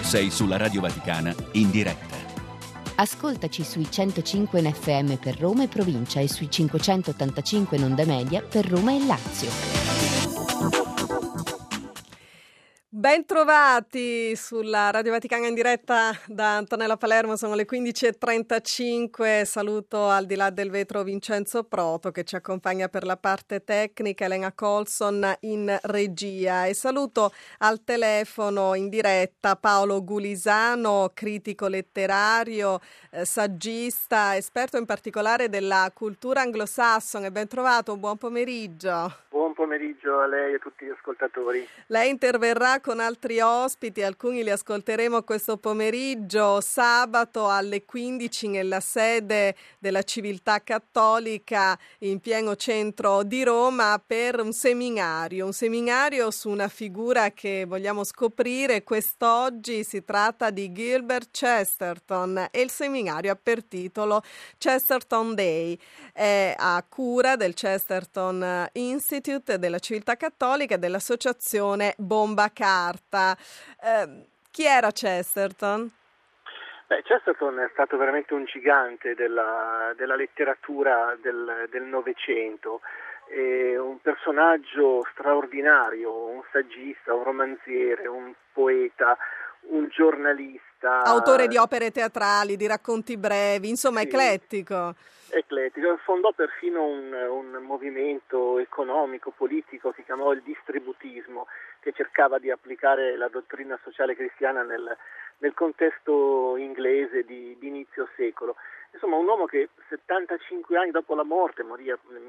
Sei sulla Radio Vaticana in diretta. Ascoltaci sui 105 in FM per Roma e provincia e sui 585 in onda media per Roma e Lazio. Bentrovati sulla Radio Vaticana in diretta da Antonella Palermo, sono le 15.35, saluto al di là del vetro Vincenzo Proto che ci accompagna per la parte tecnica, Elena Colson in regia e saluto al telefono in diretta Paolo Gulisano, critico letterario, saggista, esperto in particolare della cultura anglosassone. Ben trovato, buon pomeriggio. Buon pomeriggio a lei e a tutti gli ascoltatori. Lei interverrà con altri ospiti, alcuni li ascolteremo questo pomeriggio, sabato alle 15 nella sede della Civiltà Cattolica in pieno centro di Roma per un seminario su una figura che vogliamo scoprire quest'oggi. Si tratta di Gilbert Chesterton e il seminario ha per titolo Chesterton Day, è a cura del Chesterton Institute, della Civiltà Cattolica e dell'associazione Bomba Carta. Chi era Chesterton? Chesterton è stato veramente un gigante della letteratura del Novecento, un personaggio straordinario, un saggista, un romanziere, un poeta, un giornalista. Autore di opere teatrali, di racconti brevi, insomma sì, eclettico. Fondò perfino un movimento economico, politico che chiamò il distributismo, che cercava di applicare la dottrina sociale cristiana nel contesto inglese di inizio secolo. Insomma, un uomo che 75 anni dopo la morte, morì nel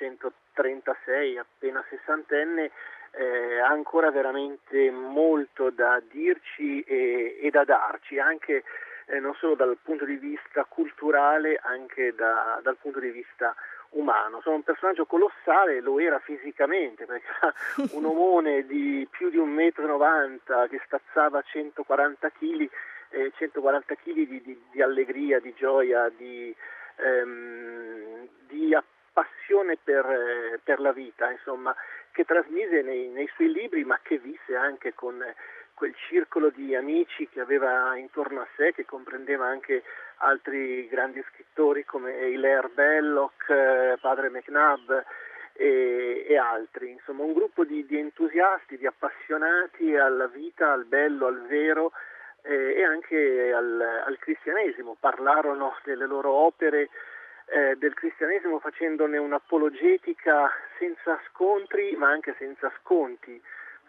1936, appena sessantenne, ha ancora veramente molto da dirci e da darci, anche non solo dal punto di vista culturale, anche dal punto di vista umano. Sono un personaggio colossale, lo era fisicamente, perché era un omone di più di 1,90 m che stazzava 140 kg, 140 kg di allegria, di gioia, di passione per la vita, insomma, che trasmise nei suoi libri, ma che visse anche con quel circolo di amici che aveva intorno a sé, che comprendeva anche altri grandi scrittori come Hilaire Belloc, padre McNabb e altri. Insomma, un gruppo di entusiasti, di appassionati alla vita, al bello, al vero e anche al cristianesimo. Parlarono delle loro opere del cristianesimo facendone un'apologetica senza scontri, ma anche senza sconti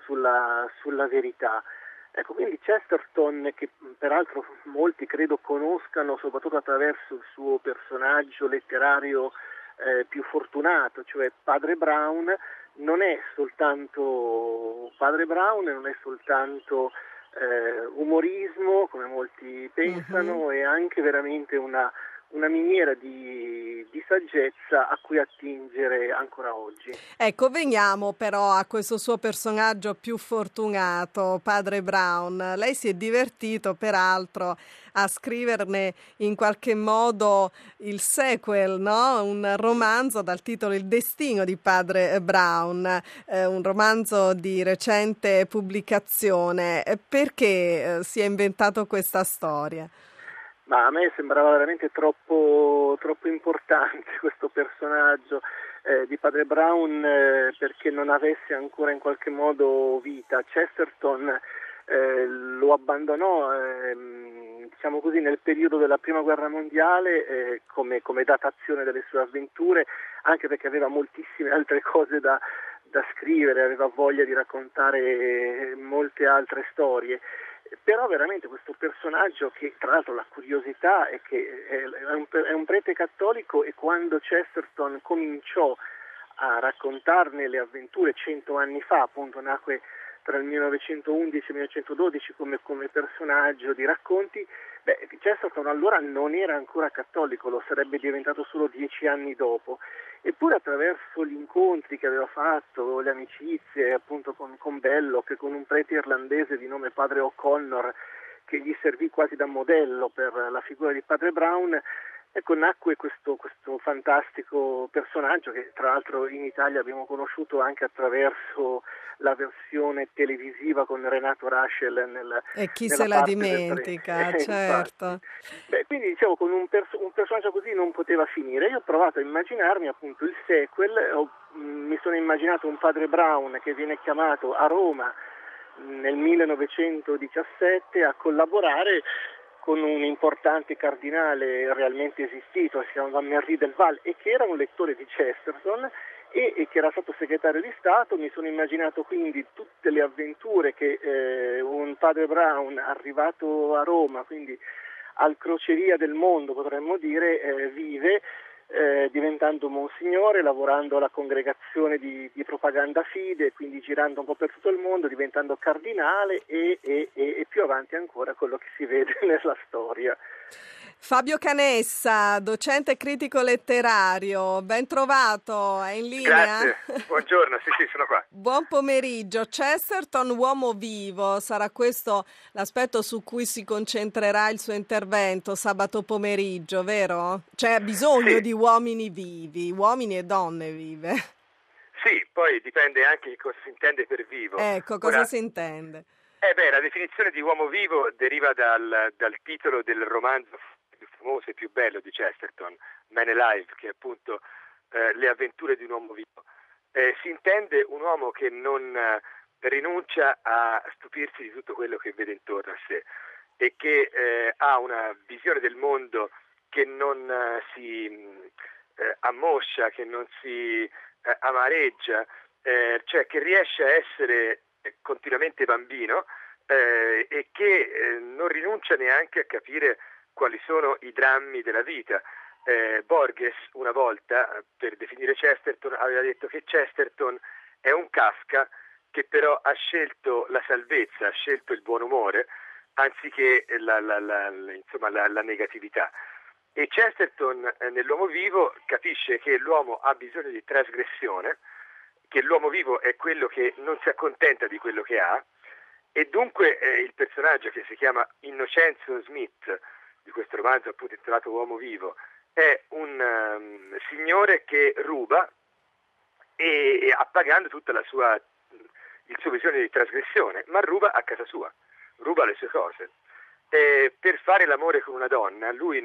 sulla verità. Ecco, quindi Chesterton, che peraltro molti credo conoscano soprattutto attraverso il suo personaggio letterario più fortunato, cioè Padre Brown, non è soltanto Padre Brown, non è soltanto umorismo, come molti pensano, è anche veramente una miniera di saggezza a cui attingere ancora oggi. Ecco, veniamo però a questo suo personaggio più fortunato, Padre Brown. Lei si è divertito peraltro a scriverne in qualche modo il sequel, no? Un romanzo dal titolo Il destino di Padre Brown, un romanzo di recente pubblicazione. Perché si è inventato questa storia? Ma a me sembrava veramente troppo importante questo personaggio di Padre Brown perché non avesse ancora in qualche modo vita. Chesterton lo abbandonò diciamo così nel periodo della Prima Guerra Mondiale come datazione delle sue avventure, anche perché aveva moltissime altre cose da scrivere, aveva voglia di raccontare molte altre storie. Però veramente questo personaggio, che tra l'altro la curiosità è che è un prete cattolico, e quando Chesterton cominciò a raccontarne le avventure 100 anni fa, appunto nacque tra il 1911 e il 1912 come personaggio di racconti, Chesterton allora non era ancora cattolico, lo sarebbe diventato solo 10 anni dopo. Eppure attraverso gli incontri che aveva fatto, le amicizie appunto con Belloc, con un prete irlandese di nome Padre O'Connor, che gli servì quasi da modello per la figura di Padre Brown, Ecco, nacque questo fantastico personaggio che tra l'altro in Italia abbiamo conosciuto anche attraverso la versione televisiva con Renato Rascel E chi nella se la parte dimentica, certo. Quindi dicevo, con un personaggio così non poteva finire. Io ho provato a immaginarmi appunto il sequel, mi sono immaginato un padre Brown che viene chiamato a Roma nel 1917 a collaborare con un importante cardinale realmente esistito, si chiamava Henri del Val, e che era un lettore di Chesterton e che era stato segretario di Stato. Mi sono immaginato quindi tutte le avventure che un padre Brown arrivato a Roma, quindi al crocevia del mondo potremmo dire, vive, diventando monsignore, lavorando alla congregazione di propaganda fide, quindi girando un po' per tutto il mondo, diventando cardinale e più avanti ancora quello che si vede nella storia. Fabio Canessa, docente critico letterario, ben trovato, è in linea? Grazie, buongiorno, sì, sono qua. Buon pomeriggio. Chesterton, uomo vivo, sarà questo l'aspetto su cui si concentrerà il suo intervento sabato pomeriggio, vero? C'è bisogno di uomini vivi, uomini e donne vive. Sì, poi dipende anche di cosa si intende per vivo. Ecco, cosa si intende? La definizione di uomo vivo deriva dal titolo del romanzo più famoso e più bello di Chesterton, Man Alive, che è appunto le avventure di un uomo vivo. Si intende un uomo che non rinuncia a stupirsi di tutto quello che vede intorno a sé e che ha una visione del mondo che non si ammoscia, che non si amareggia, cioè che riesce a essere continuamente bambino e che non rinuncia neanche a capire quali sono i drammi della vita. Borges una volta, per definire Chesterton, aveva detto che Chesterton è un Kafka che però ha scelto la salvezza, ha scelto il buon umore anziché la negatività. E Chesterton nell'uomo vivo capisce che l'uomo ha bisogno di trasgressione, che l'uomo vivo è quello che non si accontenta di quello che ha, e dunque il personaggio che si chiama Innocenzo Smith di questo romanzo appunto intitolato Uomo Vivo è un signore che ruba e appagando tutta il suo bisogno di trasgressione, ma ruba a casa sua, ruba le sue cose. Per fare l'amore con una donna lui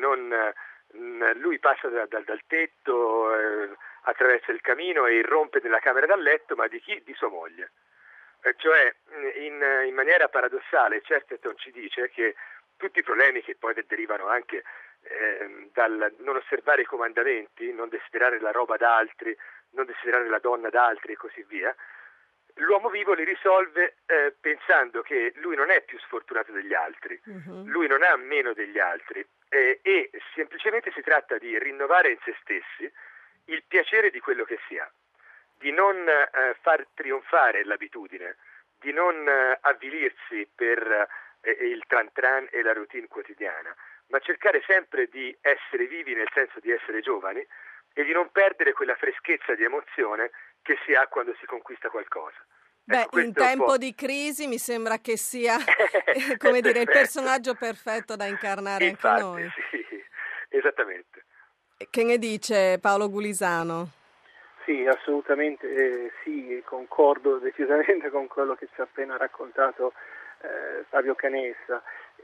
passa dal tetto, attraversa il camino e irrompe nella camera da letto, ma di chi? Di sua moglie. Cioè in maniera paradossale Chesterton ci dice che tutti i problemi che poi derivano anche dal non osservare i comandamenti, non desiderare la roba da altri, non desiderare la donna da altri e così via, l'uomo vivo li risolve pensando che lui non è più sfortunato degli altri, lui non ha meno degli altri e semplicemente si tratta di rinnovare in se stessi il piacere di quello che si ha, di non far trionfare l'abitudine, di non avvilirsi per il tran tran e la routine quotidiana, ma cercare sempre di essere vivi nel senso di essere giovani e di non perdere quella freschezza di emozione che si ha quando si conquista qualcosa. Ecco, in tempo di crisi mi sembra che sia come dire, il personaggio perfetto da incarnare. Infatti, anche noi. Sì, esattamente. Che ne dice Paolo Gulisano? Sì, assolutamente sì, concordo decisamente con quello che ci ha appena raccontato Fabio Canessa.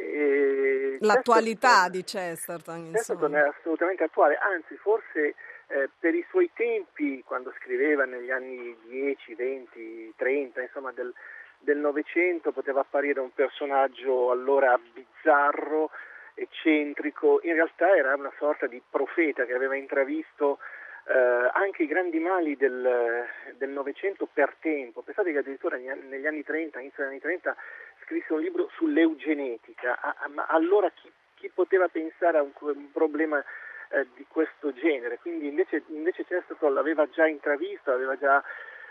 L'attualità di Chesterton, Chesterton è assolutamente attuale, anzi forse per i suoi tempi, quando scriveva negli anni 10, 20, 30, insomma del Novecento, poteva apparire un personaggio allora bizzarro, eccentrico. In realtà era una sorta di profeta che aveva intravisto anche i grandi mali del Novecento per tempo. Pensate che addirittura negli anni 30, inizio degli anni 30, scrisse un libro sull'eugenetica. Ma allora chi poteva pensare a un problema di questo genere? Quindi invece Chesterton l'aveva già intravisto, aveva già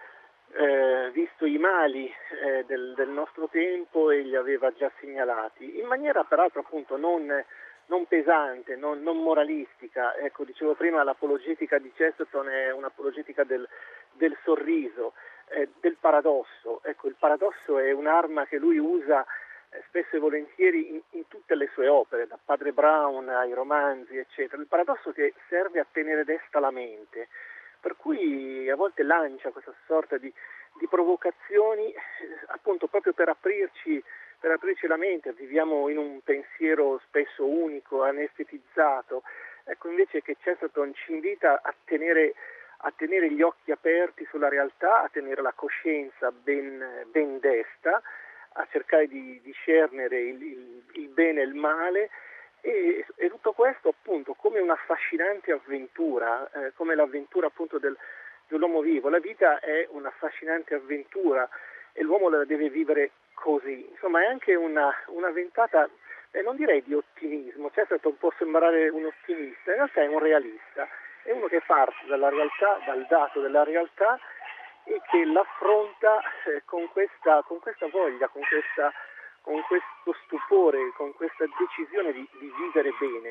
visto i mali del nostro tempo e li aveva già segnalati, in maniera peraltro appunto non pesante, non moralistica. Ecco, dicevo prima, l'apologetica di Chesterton è un'apologetica del sorriso, del paradosso. Ecco, il paradosso è un'arma che lui usa spesso e volentieri in tutte le sue opere, da Padre Brown ai romanzi, eccetera. Il paradosso che serve a tenere desta la mente, per cui a volte lancia questa sorta di provocazioni, appunto proprio per aprirci la mente. Viviamo in un pensiero spesso unico, anestetizzato. Ecco, invece che Chesterton ci invita a tenere gli occhi aperti sulla realtà, a tenere la coscienza ben desta, a cercare di discernere il bene e il male, e tutto questo appunto come un'affascinante avventura, come l'avventura appunto dell'uomo vivo. La vita è un'affascinante avventura e l'uomo la deve vivere così. Insomma, è anche una ventata, non direi di ottimismo. Chesterton può sembrare un ottimista, in realtà è un realista, è uno che parte dalla realtà, dal dato della realtà, e che l'affronta con questa voglia, con questo stupore, con questa decisione di vivere bene.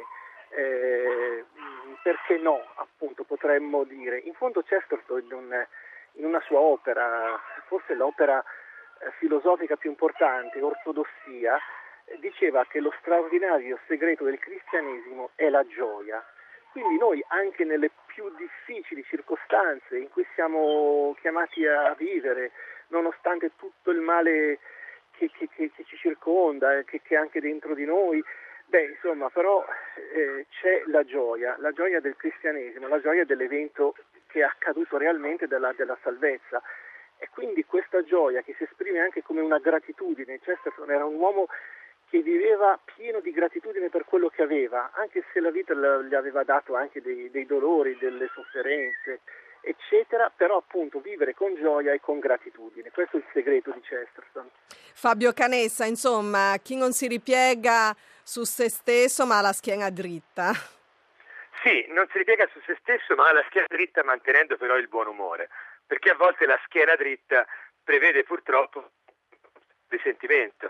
Perché no, appunto, potremmo dire. In fondo Chesterton in una sua opera, forse l'opera filosofica più importante, Ortodossia, diceva che lo straordinario segreto del cristianesimo è la gioia. Quindi noi, anche nelle più difficili circostanze in cui siamo chiamati a vivere, nonostante tutto il male che ci circonda, che è anche dentro di noi, insomma, però c'è la gioia del cristianesimo, la gioia dell'evento che è accaduto realmente, della salvezza. E quindi questa gioia che si esprime anche come una gratitudine. Chesterton era un uomo che viveva pieno di gratitudine per quello che aveva, anche se la vita gli aveva dato anche dei dolori, delle sofferenze, eccetera, però appunto vivere con gioia e con gratitudine. Questo è il segreto di Chesterton. Fabio Canessa, insomma, chi non si ripiega su se stesso ma ha la schiena dritta. Sì, non si ripiega su se stesso ma ha la schiena dritta, mantenendo però il buon umore, perché a volte la schiena dritta prevede purtroppo risentimento.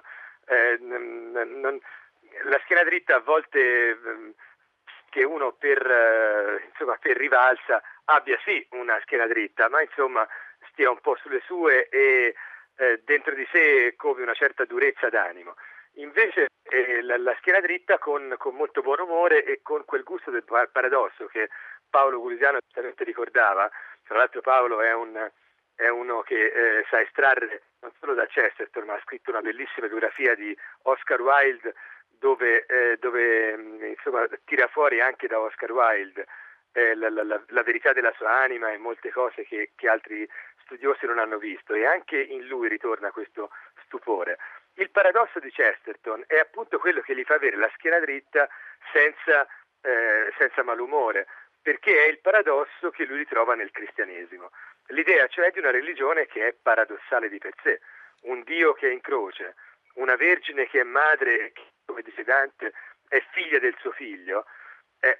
La schiena dritta a volte che uno per rivalsa abbia sì una schiena dritta, ma insomma stia un po' sulle sue e dentro di sé come una certa durezza d'animo. Invece la schiena dritta con molto buon umore e con quel gusto del paradosso che Paolo Gulisiano giustamente ricordava. Tra l'altro Paolo è uno che sa estrarre non solo da Chesterton, ma ha scritto una bellissima biografia di Oscar Wilde dove insomma tira fuori anche da Oscar Wilde la verità della sua anima e molte cose che altri studiosi non hanno visto, e anche in lui ritorna questo stupore. Il paradosso di Chesterton è appunto quello che gli fa avere la schiena dritta senza malumore, perché è il paradosso che lui ritrova nel cristianesimo. L'idea cioè di una religione che è paradossale di per sé, un Dio che è in croce, una Vergine che è madre e che, come dice Dante, è figlia del suo figlio, è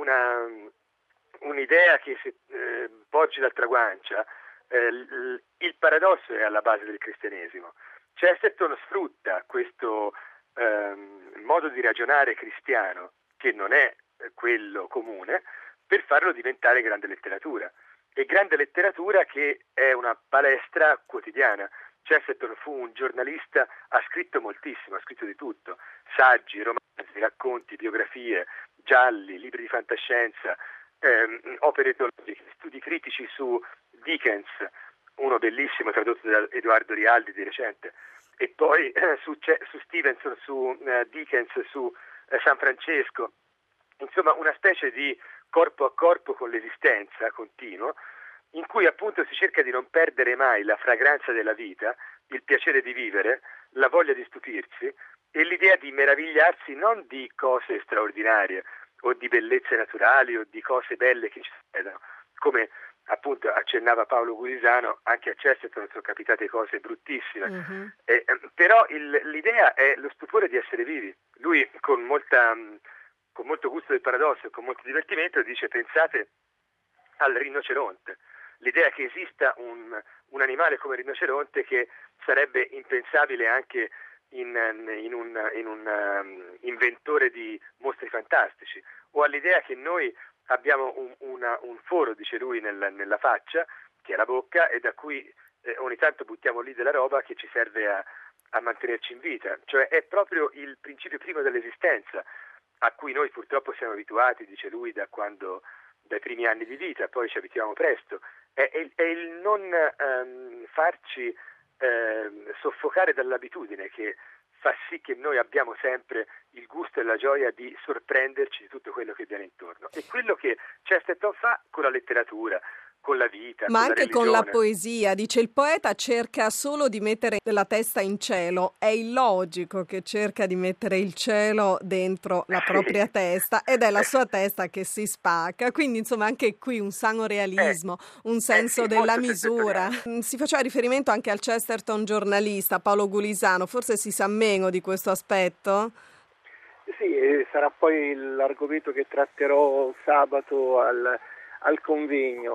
un'idea che si porge d'altra guancia. Il paradosso è alla base del cristianesimo. Chesterton sfrutta questo modo di ragionare cristiano, che non è quello comune, per farlo diventare grande letteratura. E grande letteratura che è una palestra quotidiana. Chesterton fu un giornalista, ha scritto moltissimo, ha scritto di tutto: saggi, romanzi, racconti, biografie, gialli, libri di fantascienza, opere teologiche, studi critici su Dickens, uno bellissimo tradotto da Edoardo Rialdi di recente, e poi su Stevenson, su Dickens, su San Francesco. Insomma, una specie di corpo a corpo con l'esistenza continuo, in cui appunto si cerca di non perdere mai la fragranza della vita, il piacere di vivere, la voglia di stupirsi e l'idea di meravigliarsi non di cose straordinarie o di bellezze naturali o di cose belle che ci succedono. Come appunto accennava Paolo Gulisiano, anche a Chesterton sono capitate cose bruttissime, però l'idea è lo stupore di essere vivi. Lui con molto gusto del paradosso e con molto divertimento dice: pensate al rinoceronte, l'idea che esista un animale come il rinoceronte, che sarebbe impensabile anche in un inventore di mostri fantastici, o all'idea che noi abbiamo un foro, dice lui, nella faccia, che è la bocca, e da cui ogni tanto buttiamo lì della roba che ci serve a mantenerci in vita, cioè è proprio il principio primo dell'esistenza a cui noi purtroppo siamo abituati, dice lui, dai primi anni di vita, poi ci abituiamo presto, è il non farci soffocare dall'abitudine che fa sì che noi abbiamo sempre il gusto e la gioia di sorprenderci di tutto quello che viene intorno. E quello che Chesterton fa con la letteratura, con la vita, ma con anche la con la religione. poesia. Dice: il poeta cerca solo di mettere la testa in cielo. È illogico che cerca di mettere il cielo dentro la propria testa, ed è la sua testa che si spacca. Quindi insomma anche qui un sano realismo, un senso sì, della molto misura. settoriale. Si faceva riferimento anche al Chesterton giornalista Paolo Gulisano, forse si sa meno di questo aspetto? Sì, sarà poi l'argomento che tratterò sabato al convegno.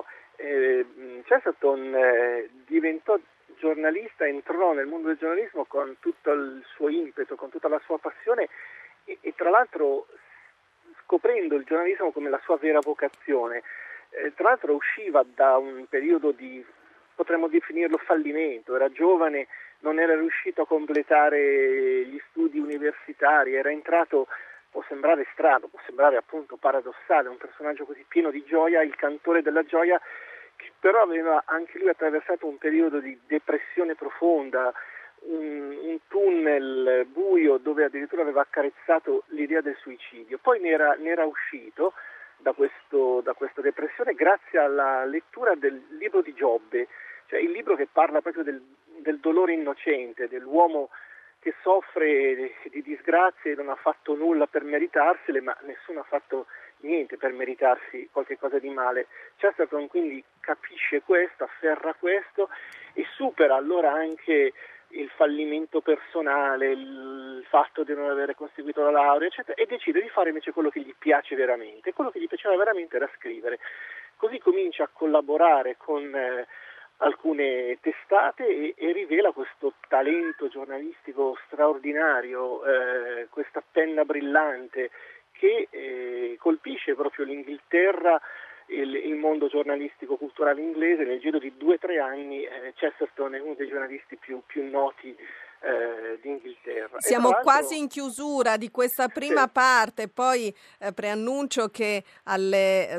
Chesterton diventò giornalista, entrò nel mondo del giornalismo con tutto il suo impeto, con tutta la sua passione e tra l'altro scoprendo il giornalismo come la sua vera vocazione. Tra l'altro usciva da un periodo di, potremmo definirlo, fallimento, era giovane, non era riuscito a completare gli studi universitari, era entrato, può sembrare strano, può sembrare appunto paradossale, un personaggio così pieno di gioia, il cantore della gioia, che però aveva anche lui attraversato un periodo di depressione profonda, un tunnel buio dove addirittura aveva accarezzato l'idea del suicidio. Poi ne era uscito da questa depressione grazie alla lettura del libro di Giobbe, cioè il libro che parla proprio del dolore innocente, dell'uomo che soffre di disgrazie e non ha fatto nulla per meritarsele, ma nessuno ha fatto niente per meritarsi qualche cosa di male. Chesterton quindi capisce questo, afferra questo e supera allora anche il fallimento personale, il fatto di non avere conseguito la laurea, eccetera, e decide di fare invece quello che gli piace veramente. Quello che gli piaceva veramente era scrivere. Così comincia a collaborare con alcune testate e rivela questo talento giornalistico straordinario, questa penna brillante che colpisce proprio l'Inghilterra, il mondo giornalistico culturale inglese. Nel giro di 2 o 3 anni Chesterton è uno dei giornalisti più noti d'Inghilterra. Siamo quasi in chiusura di questa prima parte, poi preannuncio che alle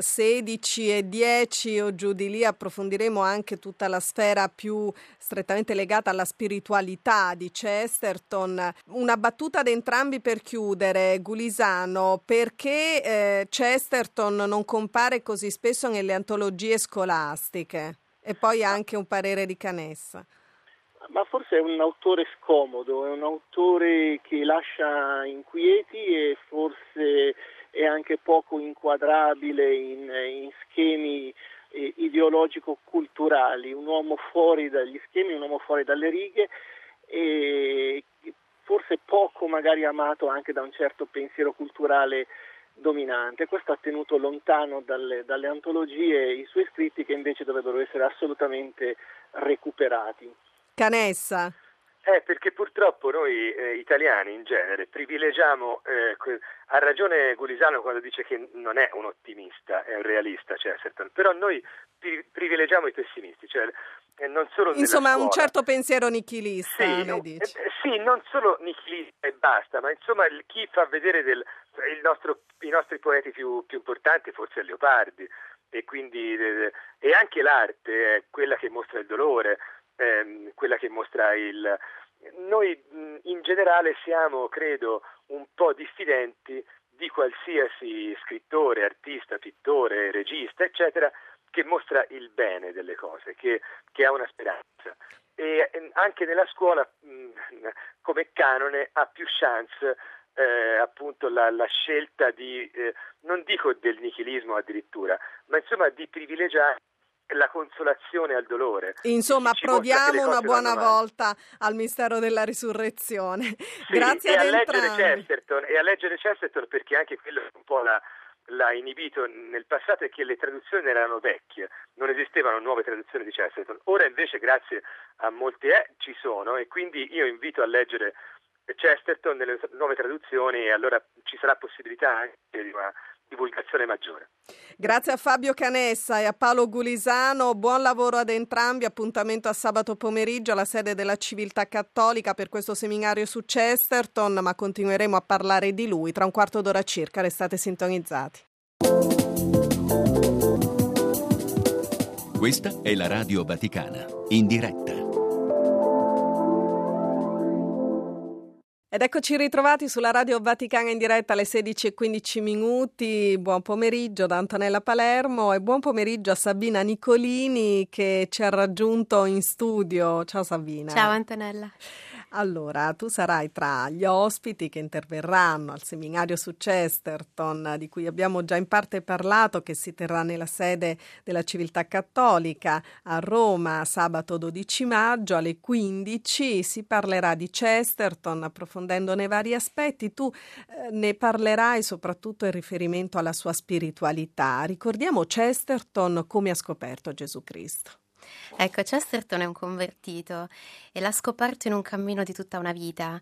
16:10 o giù di lì approfondiremo anche tutta la sfera più strettamente legata alla spiritualità di Chesterton. Una battuta ad entrambi per chiudere, Gulisano: perché Chesterton non compare così spesso nelle antologie scolastiche? E poi anche un parere di Canessa. Ma forse è un autore scomodo, è un autore che lascia inquieti e forse è anche poco inquadrabile in schemi ideologico-culturali, un uomo fuori dagli schemi, un uomo fuori dalle righe e forse poco magari amato anche da un certo pensiero culturale dominante. Questo ha tenuto lontano dalle antologie i suoi scritti, che invece dovrebbero essere assolutamente recuperati. Canessa. Perché purtroppo noi italiani in genere privilegiamo, ha ragione Gulisano quando dice che non è un ottimista, è un realista Chesterton, però noi privilegiamo i pessimisti, cioè non solo insomma nella un scuola. certo pensiero nichilista, lei dice. Sì, non solo nichilista e basta, ma insomma chi fa vedere i nostri poeti più importanti forse è Leopardi, e quindi e anche l'arte è quella che mostra il dolore, quella che mostra noi in generale siamo, credo, un po' diffidenti di qualsiasi scrittore, artista, pittore, regista, eccetera, che mostra il bene delle cose, che ha una speranza. E anche nella scuola, come canone, ha più chance appunto la scelta di, non dico del nichilismo addirittura, ma insomma di privilegiare la consolazione al dolore. Insomma, approdiamo una buona volta al mistero della risurrezione. Sì, Grazie ad entrambi. E a leggere Chesterton, perché anche quello un po' l'ha inibito nel passato, è che le traduzioni erano vecchie, non esistevano nuove traduzioni di Chesterton. Ora invece, grazie a molte ci sono, e quindi io invito a leggere Chesterton nelle nuove traduzioni, e allora ci sarà possibilità anche divulgazione maggiore. Grazie a Fabio Canessa e a Paolo Gulisano, buon lavoro ad entrambi, appuntamento a sabato pomeriggio alla sede della Civiltà Cattolica per questo seminario su Chesterton, ma continueremo a parlare di lui tra un quarto d'ora circa, restate sintonizzati. Questa è la Radio Vaticana, in diretta. Ed eccoci ritrovati sulla Radio Vaticana in diretta alle 16:15. Buon pomeriggio da Antonella Palermo e buon pomeriggio a Sabina Nicolini che ci ha raggiunto in studio. Ciao Sabina. Ciao Antonella. Allora, tu sarai tra gli ospiti che interverranno al seminario su Chesterton, di cui abbiamo già in parte parlato, che si terrà nella sede della Civiltà Cattolica a Roma sabato 12 maggio alle 15. Si parlerà di Chesterton approfondendone vari aspetti. Tu ne parlerai soprattutto in riferimento alla sua spiritualità. Ricordiamo Chesterton come ha scoperto Gesù Cristo. Ecco, Chesterton è un convertito e l'ha scoperto in un cammino di tutta una vita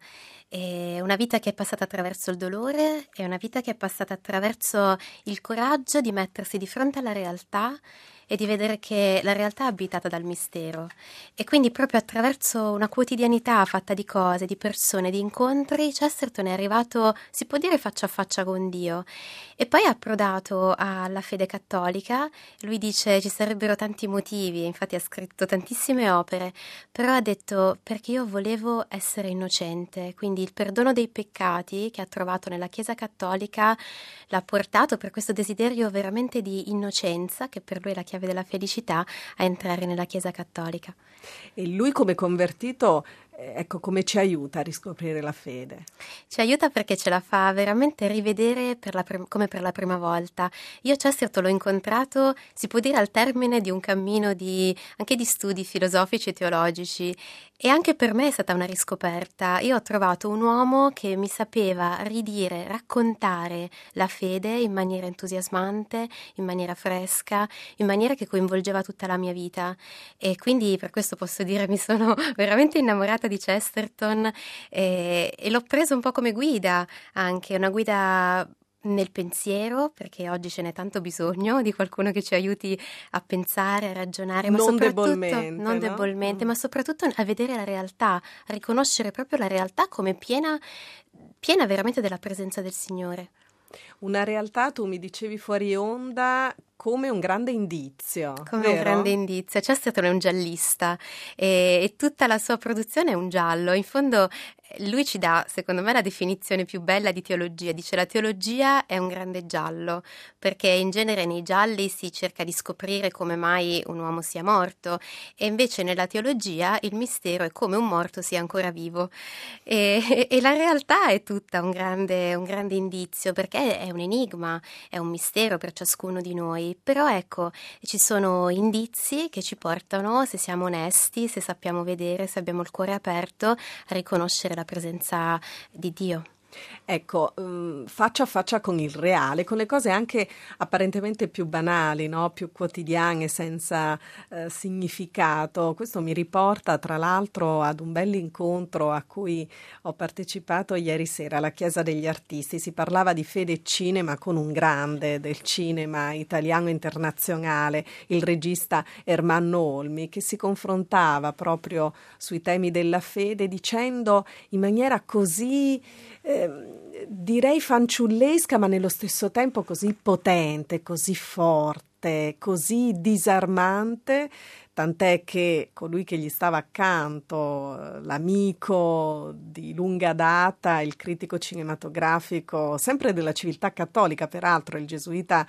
che è passata attraverso il dolore e una vita che è passata attraverso il coraggio di mettersi di fronte alla realtà e di vedere che la realtà è abitata dal mistero. E quindi proprio attraverso una quotidianità fatta di cose, di persone, di incontri, Chesterton è arrivato, si può dire, faccia a faccia con Dio. E poi è approdato alla fede cattolica. Lui dice ci sarebbero tanti motivi, infatti ha scritto tantissime opere, però ha detto perché io volevo essere innocente, quindi il perdono dei peccati che ha trovato nella Chiesa cattolica l'ha portato per questo desiderio veramente di innocenza, che per lui è la chiave della felicità, a entrare nella Chiesa cattolica. E lui come convertito, ecco, come ci aiuta a riscoprire la fede? Ci aiuta perché ce la fa veramente rivedere come per la prima volta. Io Chesterton l'ho incontrato, si può dire, al termine di un cammino anche di studi filosofici e teologici, e anche per me è stata una riscoperta. Io ho trovato un uomo che mi sapeva raccontare la fede in maniera entusiasmante, in maniera fresca, in maniera che coinvolgeva tutta la mia vita, e quindi per questo posso dire mi sono veramente innamorata di Chesterton e l'ho preso un po' come guida, anche una guida nel pensiero, perché oggi ce n'è tanto bisogno di qualcuno che ci aiuti a pensare, a ragionare, ma non soprattutto debolmente, ma soprattutto a vedere la realtà, a riconoscere proprio la realtà come piena veramente della presenza del Signore. Una realtà, tu mi dicevi fuori onda, come un grande indizio, come vero? Un grande indizio. Chesterton è un giallista e tutta la sua produzione è un giallo. In fondo lui ci dà, secondo me, la definizione più bella di teologia. Dice: la teologia è un grande giallo, perché in genere nei gialli si cerca di scoprire come mai un uomo sia morto, e invece nella teologia il mistero è come un morto sia ancora vivo, e la realtà è tutta un grande indizio, perché è un enigma, è un mistero per ciascuno di noi. Però ecco, ci sono indizi che ci portano, se siamo onesti, se sappiamo vedere, se abbiamo il cuore aperto, a riconoscere la presenza di Dio. Ecco, faccia a faccia con il reale, con le cose anche apparentemente più banali, no? Più quotidiane, senza significato. Questo mi riporta tra l'altro ad un bell'incontro a cui ho partecipato ieri sera alla Chiesa degli Artisti. Si parlava di fede e cinema con un grande del cinema italiano internazionale, il regista Ermanno Olmi, che si confrontava proprio sui temi della fede dicendo in maniera così direi fanciullesca, ma nello stesso tempo così potente, così forte, così disarmante, tant'è che colui che gli stava accanto, l'amico di lunga data, il critico cinematografico, sempre della Civiltà Cattolica peraltro, il gesuita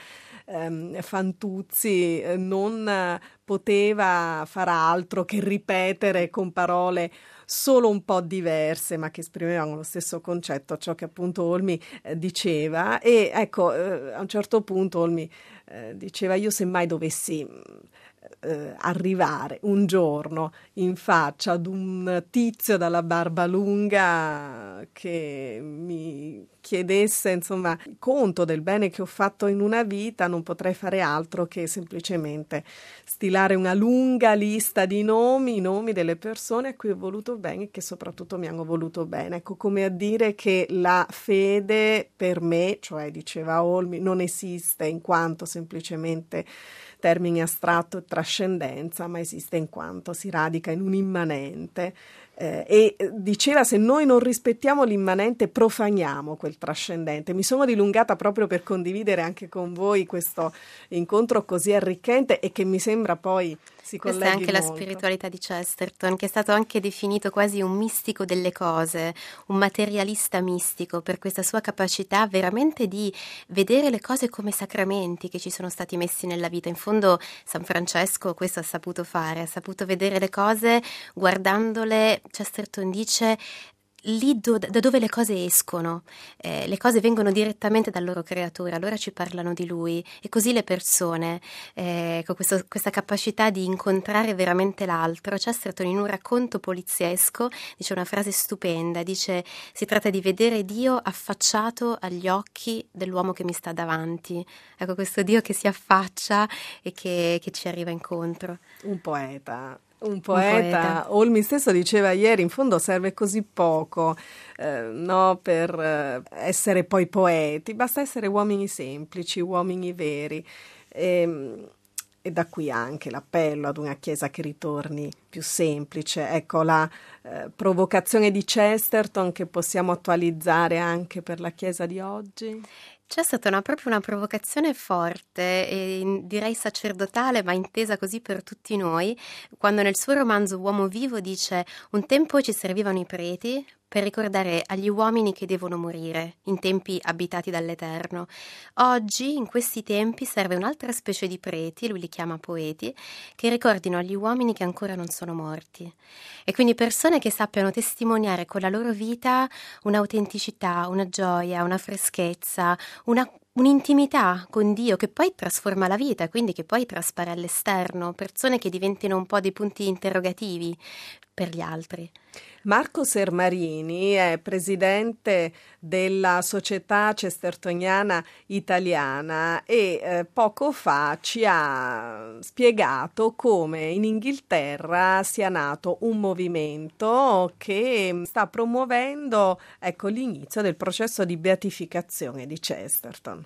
Fantuzzi, non poteva far altro che ripetere con parole solo un po' diverse, ma che esprimevano lo stesso concetto, ciò che appunto Olmi diceva. E ecco, a un certo punto Olmi diceva: io semmai dovessi arrivare un giorno in faccia ad un tizio dalla barba lunga che mi chiedesse insomma conto del bene che ho fatto in una vita, non potrei fare altro che semplicemente stilare una lunga lista di nomi, i nomi delle persone a cui ho voluto bene e che soprattutto mi hanno voluto bene. Ecco, come a dire che la fede per me, cioè diceva Olmi, non esiste in quanto semplicemente termine astratto e trascendenza, ma esiste in quanto si radica in un immanente. E diceva, se noi non rispettiamo l'immanente profaniamo quel trascendente. Mi sono dilungata proprio per condividere anche con voi questo incontro così arricchente e che mi sembra poi si colleghi Questa è anche molto. la spiritualità di Chesterton, che è stato anche definito quasi un mistico delle cose, un materialista mistico, per questa sua capacità veramente di vedere le cose come sacramenti che ci sono stati messi nella vita. In fondo San Francesco questo ha saputo fare, ha saputo vedere le cose guardandole. Chesterton dice lì da dove le cose escono, le cose vengono direttamente dal loro creatore, allora ci parlano di lui, e così le persone, con questa capacità di incontrare veramente l'altro. Chesterton in un racconto poliziesco dice una frase stupenda, dice: si tratta di vedere Dio affacciato agli occhi dell'uomo che mi sta davanti. Ecco, questo Dio che si affaccia e che ci arriva incontro. Un poeta. Olmi stesso diceva ieri, in fondo serve così poco no, per essere poi poeti, basta essere uomini semplici, uomini veri, e da qui anche l'appello ad una Chiesa che ritorni più semplice. Ecco la provocazione di Chesterton che possiamo attualizzare anche per la Chiesa di oggi. C'è stata proprio una provocazione forte e direi sacerdotale, ma intesa così per tutti noi, quando nel suo romanzo Uomo Vivo dice: un tempo ci servivano i preti per ricordare agli uomini che devono morire in tempi abitati dall'Eterno. Oggi, in questi tempi, serve un'altra specie di preti, lui li chiama poeti, che ricordino agli uomini che ancora non sono morti. E quindi persone che sappiano testimoniare con la loro vita un'autenticità, una gioia, una freschezza, un'intimità con Dio che poi trasforma la vita, quindi che poi traspare all'esterno, persone che diventino un po' dei punti interrogativi per gli altri. Marco Sermarini è presidente della Società Chestertoniana Italiana e poco fa ci ha spiegato come in Inghilterra sia nato un movimento che sta promuovendo, ecco, l'inizio del processo di beatificazione di Chesterton.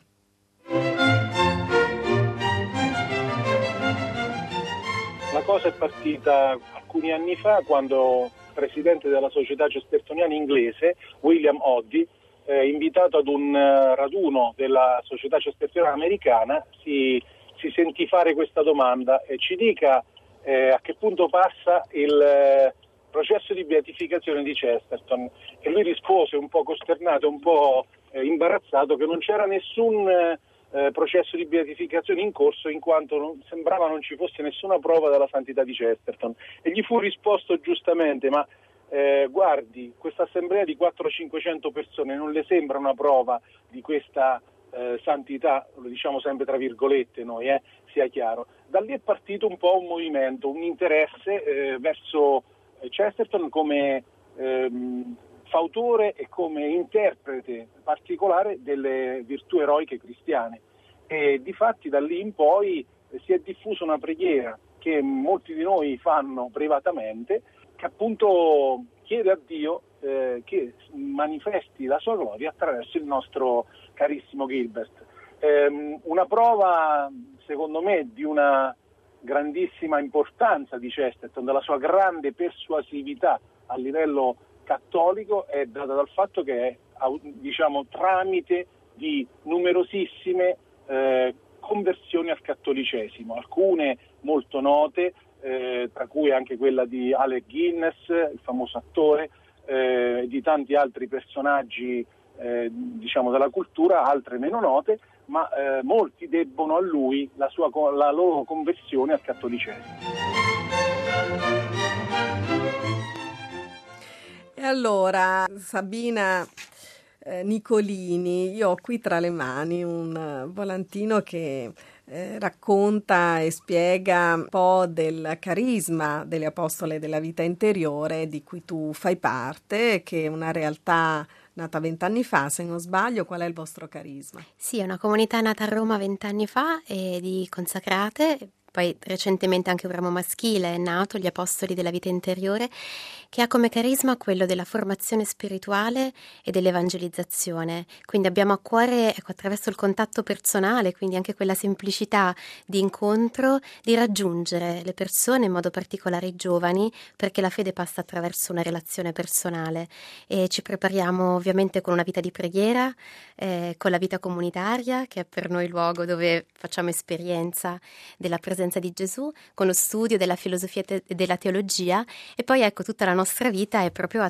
La cosa è partita alcuni anni fa quando il presidente della società chestertoniana inglese, William Oddy, invitato ad un raduno della società chestertoniana americana, si sentì fare questa domanda: ci dica a che punto passa il processo di beatificazione di Chesterton. E lui rispose un po' costernato, un po' imbarazzato, che non c'era nessun processo di beatificazione in corso, in quanto sembrava non ci fosse nessuna prova della santità di Chesterton. E gli fu risposto giustamente: ma guardi, questa assemblea di 400-500 persone non le sembra una prova di questa santità? Lo diciamo sempre tra virgolette noi, sia chiaro. Da lì è partito un po' un movimento, un interesse verso Chesterton come fautore e come interprete particolare delle virtù eroiche cristiane. E difatti da lì in poi si è diffusa una preghiera che molti di noi fanno privatamente, che appunto chiede a Dio che manifesti la sua gloria attraverso il nostro carissimo Gilbert. Una prova, secondo me, di una grandissima importanza di Chesterton, della sua grande persuasività a livello cattolico, è data dal fatto che è, diciamo, tramite di numerosissime conversioni al cattolicesimo, alcune molto note, tra cui anche quella di Alec Guinness, il famoso attore, di tanti altri personaggi diciamo della cultura, altre meno note, ma molti debbono a lui la loro conversione al cattolicesimo. E allora, Sabina Nicolini, io ho qui tra le mani un volantino che racconta e spiega un po' del carisma degli Apostoli della Vita Interiore di cui tu fai parte, che è una realtà nata 20 anni fa, se non sbaglio. Qual è il vostro carisma? Sì, è una comunità nata a Roma 20 anni fa e di consacrate. Poi recentemente anche un ramo maschile è nato, gli Apostoli della Vita Interiore, che ha come carisma quello della formazione spirituale e dell'evangelizzazione. Quindi abbiamo a cuore, attraverso il contatto personale, quindi anche quella semplicità di incontro, di raggiungere le persone, in modo particolare i giovani, perché la fede passa attraverso una relazione personale. E ci prepariamo ovviamente con una vita di preghiera, con la vita comunitaria, che è per noi il luogo dove facciamo esperienza della presenza di Gesù, con lo studio della filosofia e della teologia, e poi ecco, tutta la nostra vita è proprio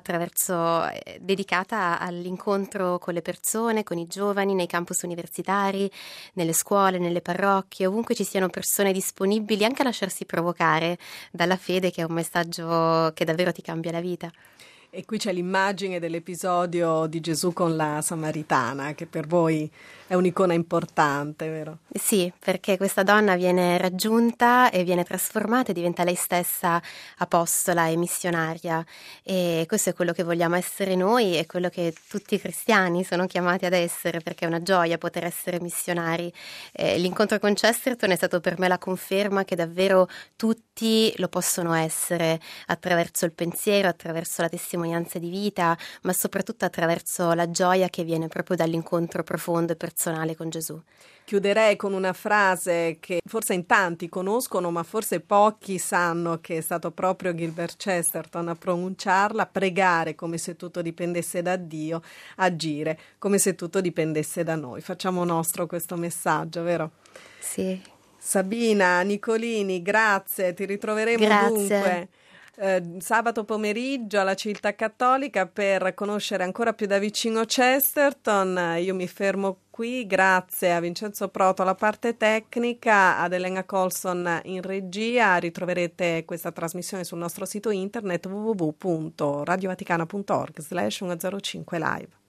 dedicata all'incontro con le persone, con i giovani, nei campus universitari, nelle scuole, nelle parrocchie, ovunque ci siano persone disponibili anche a lasciarsi provocare dalla fede, che è un messaggio che davvero ti cambia la vita. E qui c'è l'immagine dell'episodio di Gesù con la Samaritana, che per voi è un'icona importante, vero? Sì, perché questa donna viene raggiunta e viene trasformata e diventa lei stessa apostola e missionaria, e questo è quello che vogliamo essere noi e quello che tutti i cristiani sono chiamati ad essere, perché è una gioia poter essere missionari. L'incontro con Chesterton è stato per me la conferma che davvero tutti lo possono essere, attraverso il pensiero, attraverso la testimonianza di vita, ma soprattutto attraverso la gioia che viene proprio dall'incontro profondo e personale con Gesù. Chiuderei con una frase che forse in tanti conoscono, ma forse pochi sanno che è stato proprio Gilbert Chesterton a pronunciarla: pregare come se tutto dipendesse da Dio, agire come se tutto dipendesse da noi. Facciamo nostro questo messaggio, vero? Sì. Sabina Nicolini, grazie, ti ritroveremo dunque sabato pomeriggio alla Civiltà Cattolica per conoscere ancora più da vicino Chesterton. Io mi fermo qui, grazie a Vincenzo Proto alla parte tecnica, ad Elena Colson in regia. Ritroverete questa trasmissione sul nostro sito internet www.radiovaticana.org/105live.